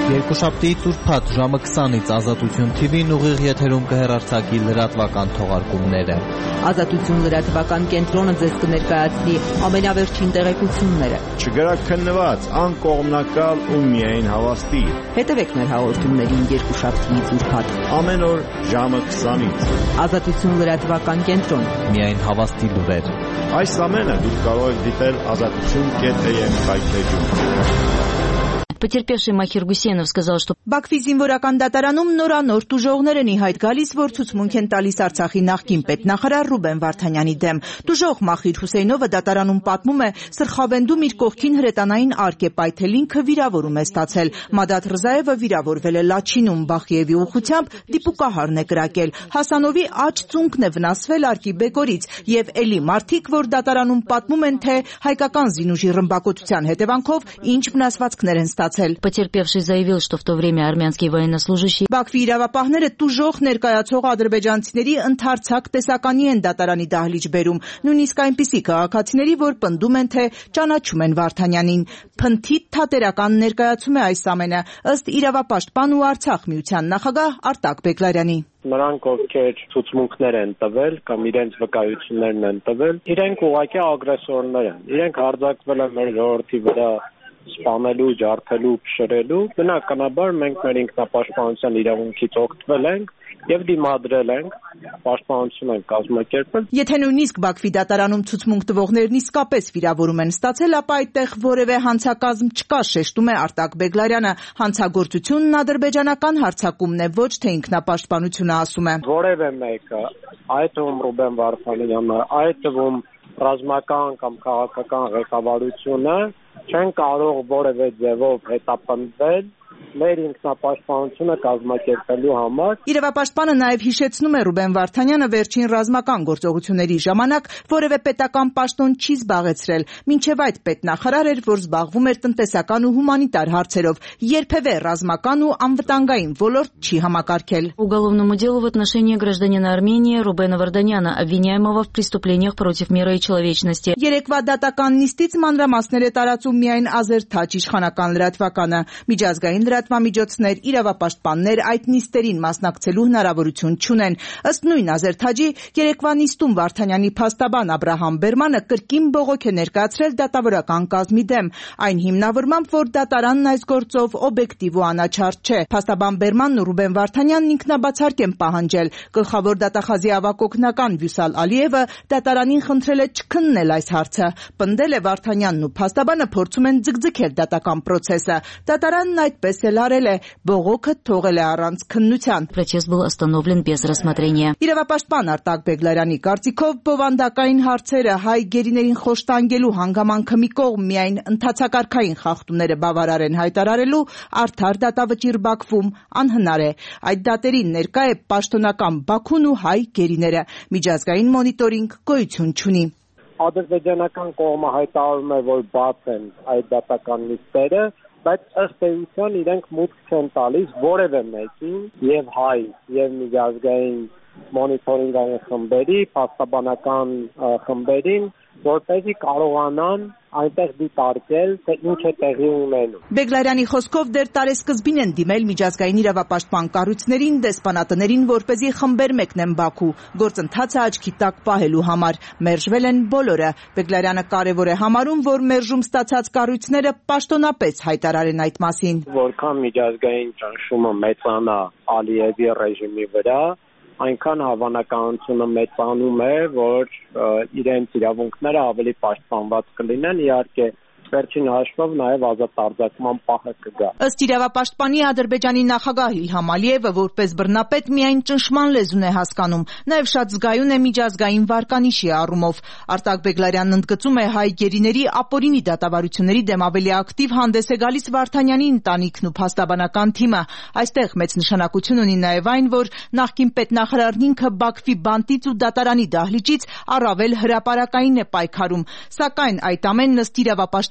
Երկուշաբթի ծուրփաթ ժամը 20-ից Ազատություն TV-ն ուղիղ եթերում կհեռարձակի լրատվական թողարկումները։ Ազատություն լրատվական կենտրոնը ձեզ կներկայացնի ամենավերջին տեղեկությունները։ Չգրաքննված, անկողմնակալ ու միայն հավաստի։ Հետևեք մեր հաղորդումներին երկուշաբթի ծուրփաթ։ Ամեն օր ժամը 20-ից։ Ազատություն лրատվական կենտրոն։ Միայն հավաստի լուրեր։ Այս ամենը դուք կարող եք դիտել azatutun.am կայքեջում։ Потерпевший Махир Гусейнов сказал, что Բաքվի զինվորական դատարանում նորանոր տուժողներ են ի հայտ գալիս, որ ցուցմունք են տալիս Արցախի նախկին պետնախարար Ռուբեն Վարդանյանի դեմ։ Տուժող Մախիր Հուսեյնովը դատարանում պատմում է, սրխավենդում իր կողքին հրետանային արկ է պայթել, ինքը վիրավորում է ստացել։ Մադաթ Ռզայևը վիրավորվել է Լաչինում, Բախիևի ուղղությամբ դիպուկահարն է կրակել։ Հասանովի աջ ծունկն է վնասվել արկի բեկորից, եւ էլի մարդիկ, որ դատարանում պատմում են, թե հայկական զինուժի ռմբակոծության հետևանքով ինչ վնասվածքներ են ստացել։ потерпевший заявил, что в то время армянские военнослужащие Բաքվի իրավապահները տուժող ներկայացող ադրբեջանցիների ընդարձակ տեսականի են դատարանի դահլիճ բերում, նույնիսկ այնպիսի քաղաքացիների, որ պնդում են, թե ճանաչում են Վարդանյանին։ Փնթի թատերական ներկայացում է այս ամենը, ըստ իրավապաշտպան ու Արցախ միության նախագահ Արտակ Բեգլարյանի։ Նրանք, ովքեր ցուցմունքներ են տվել կամ իրենց վկայություններն են տվել, իրենք ուղղակի ագրեսորներ են։ Իրենք հարձակվել են մեր ժողովրդի վրա սպանելու, ջարդելու, փշրելու, բնականաբար մենք մեր ինքնապաշտպանության իրավունքից օգտվել ենք եւ դիմադրել ենք, պաշտպանություն ենք կազմակերպել։ Եթե նույնիսկ Բաքվի դատարանում ցուցմունք տվողներն իսկապես վիրավորում են ստացել, ապա այդտեղ որևէ հանցակազմ չկա, շեշտում է Արտակ Բեգլարյանը։ Հանցագործությունն ադրբեջանական հարձակումն է, ոչ թե ինքնապաշտպանությունը, ասում է։ Որևէ մեկը, այդ թվում Ռուբեն Վարդանյանը, այդ թվում ռազմական կամ քաղաքական ղեկավարությունը չեն կարող որևէ ձևով հետապնդվել մեր ինքնապաշտպանությունը կազմակերպելու համար։ Իրավապաշտպանը նաև հիշեցնում է Ռուբեն Վարդանյանը վերջին ռազմական գործողությունների ժամանակ որևէ պետական պաշտոն չի զբաղեցրել, մինչև այդ պետնախարար էր, որ զբաղվում էր տնտեսական ու հումանիտար հարցերով, երբևէ ռազմական ու անվտանգային ոլորտ չի համակարգել։ уголовному делу в отношении гражданина Армении Рубена Варданяна, обвиняемого в преступлениях против мира и человечности. Երեկվա դատական նիստից մանրամասներ է տարածում միայն Ազերթաջ իշխանական լրատվականը։ Միջազգային լրատվամիջոցներ, իրավապաշտպաններ այդ նիստերին մասնակցելու հնարավորություն չունեն։ Ըստ նույն Ազերթաջի, երեկվա նիստում Վարդանյանի փաստաբան Աբրահամ Բերմանը կրկին բողոք է ներկայացրել դատավորական կազմի դեմ, այն հիմնավորմամբ, որ դատարանն այս գործով օբյեկտիվ ու անաչառ չէ։ Փաստաբան Բերմանն ու Ռուբեն Վարդանյանն ինքնաբացարկ են պահանջել։ Գլխավոր դատախազի ավագ օգնական Վյուսալ Ալիևը դատարանին խնդրել է չքննել այս հարցը։ Պնդել է Վարդանյանն ու փաստաբանը փորձում են ձգձգել դատական process-ը։ Դատարանն այդպես էլ արել է, բողոքը թողել է առանց քննության։ Протест был остановлен без рассмотрения. Իրավապաշտպան Արտակ Բեգլարյանի կարծիքով բովանդակային հարցերը հայ գերիներին խոշտանգելու հանգամանքը մի կողմ միայն ընթացակարգային խախտումները բավարար են հայտարարելու, արդար դատավճիռ Բաքվում անհնար է։ Այդ դատերին ներկա է պաշտոնական Բաքուն ու հայ գերիները։ Միջազգային մոնիտորինգ գոյություն չունի։ Ադրբեջանական կողմը հայտարարում է, որ բաց են այդ դատական նիստերը, բայց ըստ էության իրենք մուտք չեն տալիս որևէ մեկին, եւ հայ, եւ միջազգային մոնիտորինգային խմբերի, փաստաբանական խմբերին, որպեսզի կարողանան այնտեղ դիտարկել, թե ինչ է տեղի ունենում։ Բեգլարյանի խոսքով դեռ տարեսկզբին են դիմել միջազգային իրավապաշտպան կառույցներին, դեսպանատներին, որպեսզի խմբեր մեկնեն Բաքու, գործընթացը աչքի տակ պահելու համար։ Մերժվել են բոլորը։ Բեգլարյանը կարևոր է համարում, որ մերժում ստացած կառույցները պաշտոնապես հայտարարեն այդ մասին։ Որքան միջազգային ճնշումը մեծանա Ալիևի ռեժիմի վրա, այնքան հավանականությունը մեծանում է, որ իրենց իրավունքները ավելի պաշտպանված կլինեն, իհարկե վերջին հաշվով նաև ազատ արձակման պահը կգա։ Ըստ իրավապաշտպանի Ադրբեջանի նախագահ Իլհամ Ալիևը որպես բռնապետ միայն ճնշման լեզուն է հասկանում, նաև շատ զգայուն է միջազգային վարկանիշի առումով։ Արտակ Բեգլարյանն ընդգծում է հայ գերիների ապօրինի դատավարությունների դեմ ավելի ակտիվ հանդես է գալիս Վարդանյանի ընտանիքն ու փաստաբանական թիմը։ Այստեղ մեծ նշանակություն ունի նաև այն, որ նախկին պետնախարարն ինքը Բաքվի բանտից ու դատարանի դահլիճից առավել հրապարակային է պայքարում, սակայն այդ ամենն ըստ իրավապաշտպանի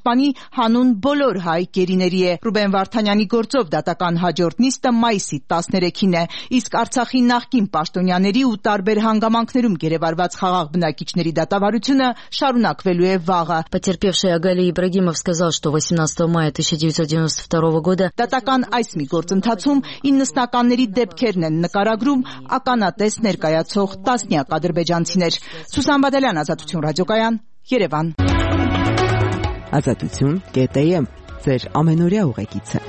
պաշտպանի հանուն բոլոր հայ գերիների է։ Ռուբեն Վարդանյանի գործով դատական հաջորդ նիստը մայիսի 13-ին է, իսկ Արցախի նախկին պաշտոնյաների ու տարբեր հանգամանքներում գերեվարված խաղաղ բնակիչների դատավարությունը շարունակվելու է վաղը։ Потерпевший Агалий Ибрагимов сказал, что 18 мая 1992 года Դատական այս մի գործընթացում 90-ականների դեպքերն են նկարագրում ականատես ներկայացող տասնյակ ադրբեջանցիներ։ Սուսան Բադալյան, Ազատություն ռադիոկայան, Երևան։ Ազատություն.am ձեր ամենօրյա ուղեկիցը։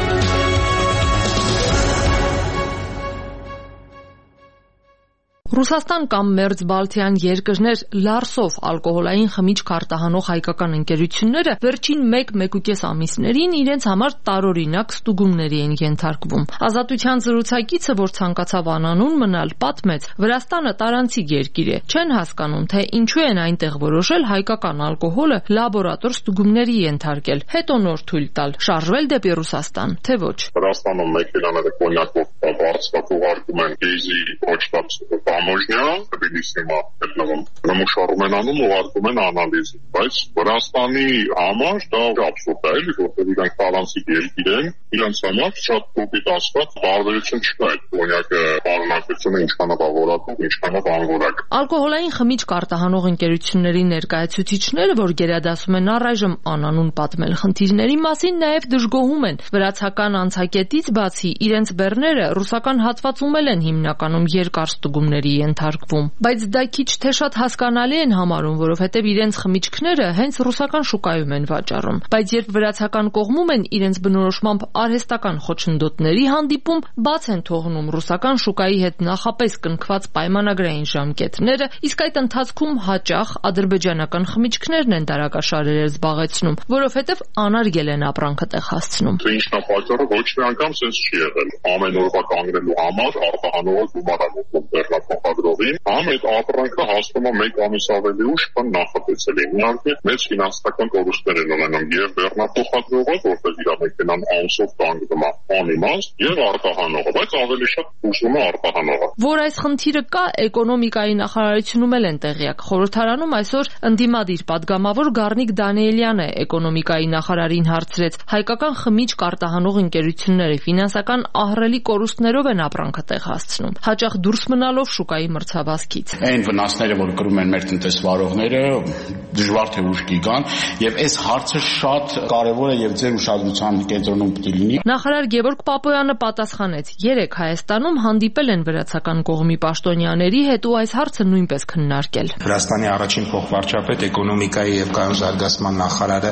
Ռուսաստան կամ Մերձ Բալթյան երկրներ լարսով ալկոհոլային խմիչք արտահանող հայկական ընկերությունները վերջին 1-1.5 ամիսներին իրենց համար տարօրինակ ստուգումների են ենթարկվում։ Ազատության զրուցակիցը, որ ցանկացավ անանուն մնալ, պատմեց, Վրաստանը տարանցիկ երկիր է, չեն հասկանում, թե ինչու են այնտեղ որոշել հայկական ալկոհոլը լաբորատոր ստուգումների ենթարկել, հետո նոր թույլ տալ, շարժվել դեպի Ռուսաստան, թե ոչ։ Վրաստանում մեքենաները կոնյակով բարձրացող ուղարկում են գեյզի ոչտապ Ամոժնյա, Բիլիսիմա, նմուշարում են անում, ուղարկում են անալիզի, բայց Վրաստանի համար դա աբսուրդ է, որտեղ իրանք տարանցիկ երկիր են, իրանց համար շատ կոպիտ ասված տարբերություն չկա այդ կոնյակը պարունակությունը ինչքանով ավորակով, ինչքանով անորակ։ Ալկոհոլային խմիչք արտահանող ընկերությունների ներկայացուցիչները, որ գերադասում են առայժմ անանուն պատմել խնդիրների մասին, նաև դժգոհում են։ Վրացական անցակետից բացի իրենց բեռները ռուսական հատվածում են հիմնականում երկար ստուգումների ենթարկվում, բայց դա քիչ թե շատ հասկանալի են համարում, որովհետև իրենց խմիչքները հենց ռուսական շուկայում են վաճառում, բայց երբ վրացական կողմում են իրենց բնորոշմամբ արհեստական խոչընդոտների հանդիպում, բաց են թողնում ռուսական շուկայի հետ նախապես կնքված պայմանագրային ժամկետները, իսկ այդ ընթացքում հաճախ ադրբեջանական խմիչքներն են դարակաշարերել զբաղեցնում, որովհետև անարգել են ապրանքը տեղ հասցնում։ Ինչն է պատճառը, ոչ մի անգամ sense չի եղել։ Ամեն օրվա կանգնելու համար արտահանողը գումարանում բեռնափոխադրողին, համ այդ ապրանքը հասնում է 1 ամիս ավելի ուշ, քան նախատեսել են։ Իհարկե, մեծ ֆինանսական կորուստներ են ունենում եւ բեռնափոխադրողը, որտեղ իր մեքենան ամսով կանգնում է անիմաստ, եւ արտահանողը, բայց ավելի շատ ուշում է արտահանողը։ Որ այս խնդիրը կա, էկոնոմիկայի նախարարությունում են տեղյակ։ Խորհրդարանում այսօր ընդդիմադիր падգամավոր Գառնիկ Դանիելյանը էկոնոմիկայի նախարարին հարցրեց. հայկական խմիչք արտահանող ընկերությունները ֆինանսական ահռելի կորուստներով են ապրանքը տեղ հասցնում, հաճախ դուրս մնալով շուկայի մրցավազքից։ Այն վնասները, որ կրում են մեր տնտեսվարողները, դժվար թե ուշ կգան, եւ այս հարցը շատ կարեւոր է եւ ձեր ուշադրության կենտրոնում պետք է լինի։ Նախարար Գևորգ Պապոյանը պատասխանեց. երեք Հայաստանում հանդիպել են վրացական կողմի պաշտոնյաների հետ ու այս հարցը նույնպես քննարկել։ Վրաստանի առաջին փոխվարչապետ, էկոնոմիկայի եւ կայուն զարգացման նախարարը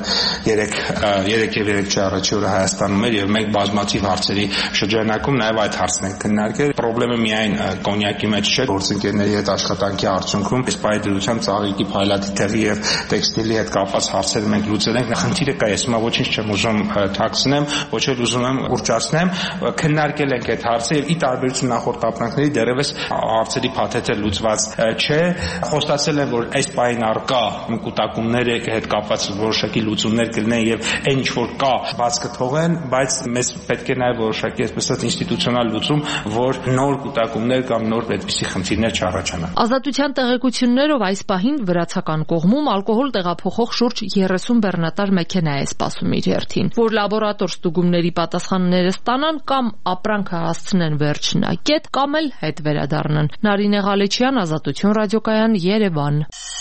երեք առաջի օրը Հայաստանում էր եւ մենք բազմաթիվ հարցերի շրջանակում նաեւ այդ հարցն ենք քննարկել։ Պրոբլեմը միայն կոնյակի մեջ չէ, գործընկերների հետ աշխատանքի արդյունքում այս պայդրության ծաղիկի, փայլատիթեղի եւ տեքստիլի հետ կապված հարցերը մենք լուծել ենք։ Խնդիրը կա, ես հիմա ոչինչ չեմ ուզում թաքցնեմ, ոչ էլ ուզում եմ ուռճացնեմ, քննարկել ենք այդ հարցը եւ ի տարբերություն նախորդ ապրանքների դեռևս հարցերի փաթեթը լուծված չէ։ Խոստացել եմ, որ այս պահին առկա կուտակումների հետ կապված որոշակի լուծումներ կլինեն եւ այն ինչ որ կա բաց կթողեն, բայց մեզ պետք է նաեւ որոշակի այսպես ասած ինստիտուցիոնալ լուծում, որ նոր կուտակումներ կամ նոր այդպիսի խնդիրներ չառաջանան։ Ազատության տեղեկություններով այս պահին վրացական կողմում ալկոհոլ տեղափոխող շուրջ 30 բեռնատար մեքենա է սպասում իր հերթին, որ լաբորատոր ստուգումների պատասխանները ստանան կամ ապրանքը հասցնեն վերջնակետ, կամ էլ հետ վերադառնան։ Նարինե Ղալեչյան, Ազատություն ռադիոկայան, Երևան։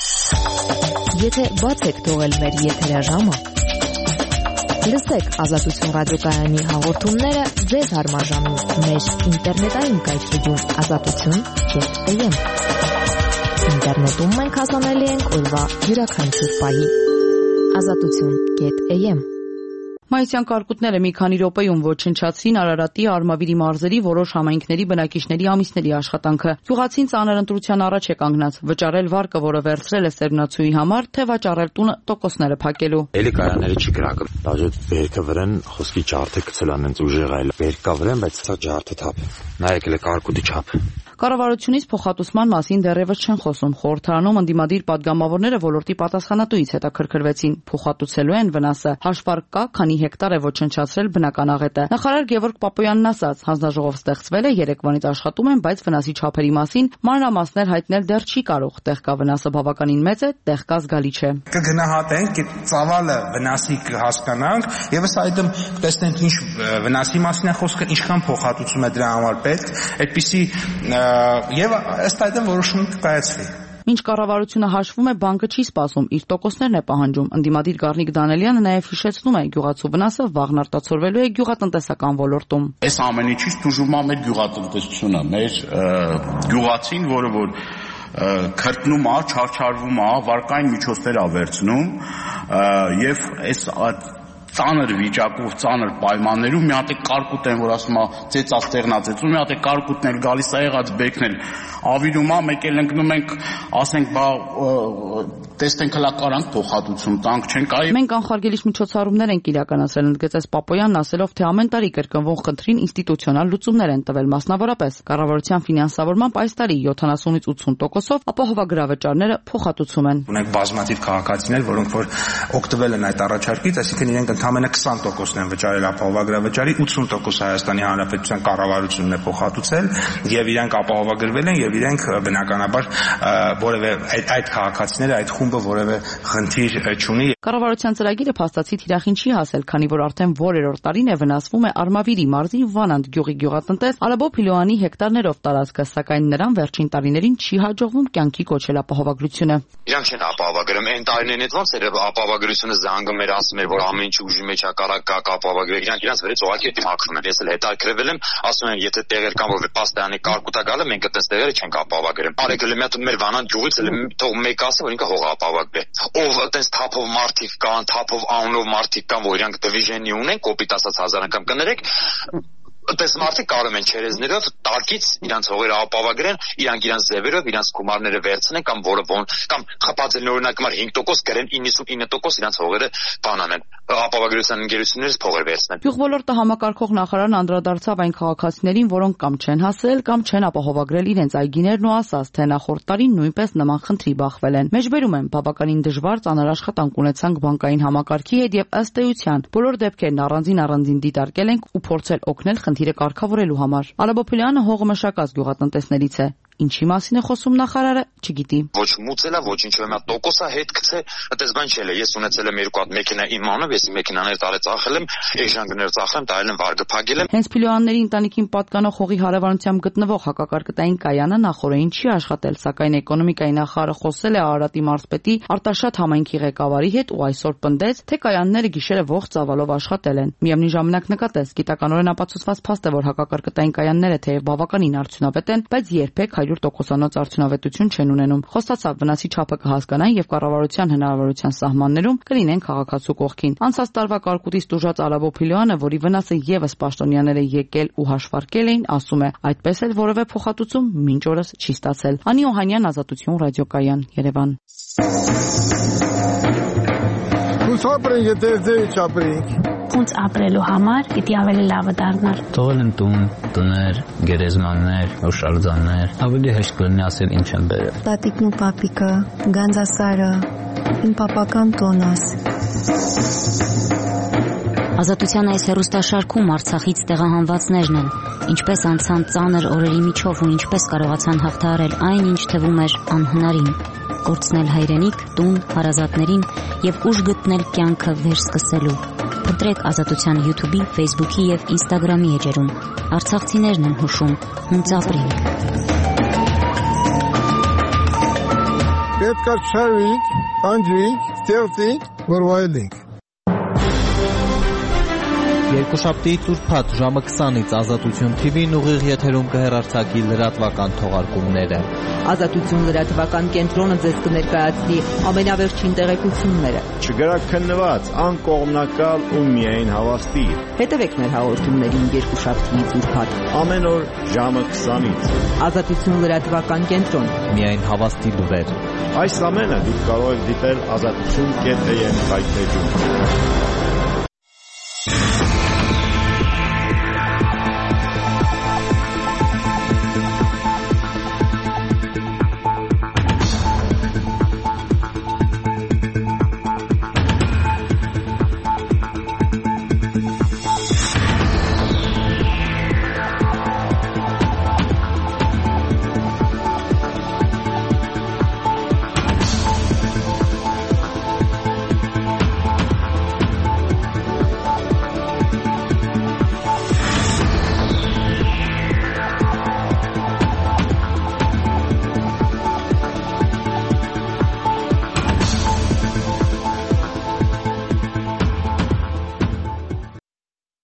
Եթե բաց եք թողել մեր եթերաժամը, լսեք Ազատություն ռադիոկայանի հաղորդումները ձեզ հարմարժանում մեր ինտերնետային կայքեջում azatutun.am։ Ինտերնետում մենք հասանելի ենք օրվա յուրաքանչյուր պահի։ azatutun.am։ Մայիսյան կարկուտները մի քանի րոպեում ոչնչացրին Արարատի, Արմավիրի մարզերի որոշ համայնքների բնակիչների ամիսների աշխատանքը։ Գյուղացին ծանր ընտրության առաջ է կանգնած՝ վճարել վարկը, որը վերցրել է սերմնացուի համար, թե վաճառել տունը տոկոսները փակելու։ Էլի կայանները չի գրակը։ Բաժոտ վերքը վրան խոսքի ջարդը գցել անենց ուժեղ այլ։ Վերքա վրան, բայց սա ջարդը թափ։ Նայեք էլ կարկուտի չափ։ Կառավարությունից փոխհատուցման մասին դեռևս չեն խոսում։ Խորհրդարանում ընդդիմադիր падգամավորները ոլորտի պատասխանատուից հետաքրքրվեցին։ Փոխհատուցելու են վնասը։ Հաշվարկ կա, քանի հեկտար է ոչնչացրել բնական աղետը։ Նախարար Գևորգ Պապոյանն ասաց, հանձնաժողով ստեղծվել է, երեկվանից աշխատում են, բայց վնասի չափերի մասին մանրամասներ հայտնել դեռ չի կարող։ Տեղ կա վնասը բավականին մեծ է, տեղ կա զգալի չէ։ Կգնահատենք, ծավալը վնասի կհասկանանք, եւ այդմ տեսնենք ինչ վնասի մասին է խոսքը, ինչքան փոխհատուցում է դրա համար պետք, այդպիսի եւ ըստ այդմ որոշում կայացվի։ Մինչ կառավարությունը հաշվում է, բանկը չի սպասում, իր տոկոսներն է պահանջում։ Ընդդիմադիր Գառնիկ Դանելյանը նաև հիշեցնում է, գյուղացու վնասը վաղն արտացոլվելու է գյուղատնտեսական ոլորտում։ Այս ամեն ինչից տուժում է մեր գյուղատնտեսությունը, մեր գյուղացին, որը որ քրտնում է, չարչարվում է, վարկային միջոցներ է վերցնում եւ այս ծանր վիճակով, ծանր պայմաններում մի հատ է կարկուտ են, որ ասում է ծեծած տեղնացեցում, մի հատ է կարկուտն էլ գալիս է եղած բեկն էլ ավիրում է, մեկ էլ ընկնում ենք, ասենք, բա տեսնենք հլա կարանք փոխհատուցում տանք, չենք այ։ Մենք անխարգելիչ միջոցառումներ ենք իրականացրել, ընդգծեց Պապոյանն, ասելով, թե ամեն տարի կրկնվող խնդրին ինստիտուցիոնալ լուծումներ են տվել, մասնավորապես կառավարության ֆինանսավորմամբ այս տարի 70-ից 80%-ով ապահովագրավճարները փոխհատուցում են։ Ունենք բազմաթիվ քաղաքացիներ, որոնք որ օգտվել են այդ առաջարկից, այսինքն իրենք ընդամենը 20%-ն են վճարել ապահովագրավճարի, 80% Հայաստանի Հանրապետության կառավարությունն է փոխհատուցել եւ իրենք ապահովագրվել են եւ իրենք բնականաբար որևէ այդ քաղաքացիները այդ խումբը որևէ խնդիր չունի։ Կառավարության ծրագիրը փաստացի թիրախին չի հասել, քանի որ արդեն որերորդ տարին է վնասվում է Արմավիրի մարզի Վանանդ գյուղի գյուղատնտես Ալաբո Փիլոյանի հեկտարներով տարածքը, սակայն նրան վերջին տարիներին չի հաջողվում կյանքի կոչել ապահովագրությունը։ Իրանք չեն ապահովագրում, այն տարիներին ոնց էր ապահովագրությունը զանգում էր, ասում էր, որ ամեն ինչ ուժի մեջ է կարա ապահովագրել, իրանք իրենց վերից ուղղակի մաքրում են։ Ես էլ հետաքրքրվել եմ, ասում են, եթե տեղեր կան, որ պաստայանի կարկուտա գալը, մենք այդպես տեղերը չենք ապահովագրում։ Արեք էլ մեր Վանանդ գյուղից էլ թող մեկ ասի, որ ինքը հող ապահովագրե։ Ով այդպես թափով մարդիկ կան, թափով անունով մարդիկ կան, որ իրանք դիվիժենի ունեն, կոպիտ ասած 1000 անգամ կներեք, այդպես մարդիկ կարող են չերեզներով տակից իրանց հողերը ապահովագրեն, իրանք իրանց ձևերով, իրանց գումարները վերցնեն կամ որը կամ խփածելն օրինակ համար 5% գրեն, 99% իրանց հողերը բանանեն, ապահովագրության ընկերություններից փողեր վերցնեն։ Գյուղոլորտը համակարգող նախարարն անդրադարձավ այն քաղաքացիներին, որոնք կամ չեն հասել, կամ չեն ապահովագրել իրենց այգիներն ու ասաց, թե նախորդ տարին նույնպես նման խնդրի բախվել են։ Մեջբերում են բավականին դժվար ծանր աշխատանք ունեցանք բանկային համակարգի հետ եւ ըստ էության բոլոր դեպքերն առանձին դիտարկել ենք ու փորձել օգնել խնդիրը կարգավորելու համար։ Ալաբո Փիլոյանը հողը մշակած գյուղատնտեսներից է։ Ինչի մասին է խոսում նախարարը, չգիտի։ Ոչ մուծելա, ոչինչ ոմա տոկոսա հետ գցե, այդպես բան չէ։ Ես ունեցել եմ երկու հատ մեքենա իմ անունով, ես մեքենաներ տարել ծախել եմ, էժանգներ ծախել եմ, տարել եմ վարկը փակել եմ։ Հենց Փիլոյանների ընտանիքին պատկանող հողի հարևանությամբ գտնվող հակակարկտային կայանը նախորդին չի աշխատել, սակայն էկոնոմիկայի նախարարը խոսել է Արարատի մարզպետի Արտաշատ համայնքի ղեկավարի հետ ու այսօր պնդեց, թե կայանները գիշերը ողջ ծավալով աշխատել են։ Միևնույն ժամանակ նկատեց, գիտականորեն ապացուցված փաստ է, որ հակակարկտային կայանները թեև բավականին արդյունավետ են, բայց երբեք 100% արդյունավետություն չեն ունենում։ Խոստացավ վնասի չափը կհասկանան եւ կառավարության հնարավորության սահմաններում կլինեն քաղաքացու կողքին։ Անցած տարվա կարկուտից տուժած Ալաբո Փիլոյանը, որի վնասը եւս պաշտոնյաները եկել ու հաշվարկել էին, ասում է, այդպես էլ որևէ փոխհատուցում մինչ օրս չի ստացել։ Անի Օհանյան, Ազատություն ռադիոկայան, Երևան։ Ուսապրենք, եթե չապրենք։ Ոնց ապրելու համար պիտի ավելի լավը դառնար։ Թողել են տուն, տներ, գերեզմաններ, հուշարձաններ, ավելի հեշտ կլինի ասել ինչ են բերել։ Տատիկն ու պապիկը, Գանձասարը, իմ պապական տոնս։ Ազատության այս հեռուստաշարքում Արցախից տեղահանվածներն են, ինչպես անցան ծանր օրերի միջով ու ինչպես կարողացան հաղթահարել այն, ինչ թվում էր անհնարին, կորցնել հայրենիք, տուն, հարազատներին եւ ուժ գտնել կյանքը վերսկսելու։ Փնտրեք Ազատության YouTube-ի, Facebook-ի եւ Instagram-ի էջերում։ Արցախցիներն են հուշում, հունց ապրենք։ Պետք է շարվենք, անջրենք, ստեղծենք, որ վայելենք։ Երկուշաբթի ծուրփաթ ժամը 20-ից Ազատություն TV-ն ուղիղ եթերում կհեռարձակի լրատվական թողարկումները։ Ազատություն լրատվական կենտրոնը ձեզ կներկայացնի ամենավերջին տեղեկությունները։ Չգրաքննված, անկողմնակալ ու միայն հավաստի։ Հետևեք մեր հաղորդումներին երկուշաբթի ծուրփաթ։ Ամեն օր ժամը 20-ից։ Ազատություն լրատվական կենտրոն։ Միայն հավաստի լուրեր։ Այս ամենը դուք կարող եք դիտել azatutun.am սայթում։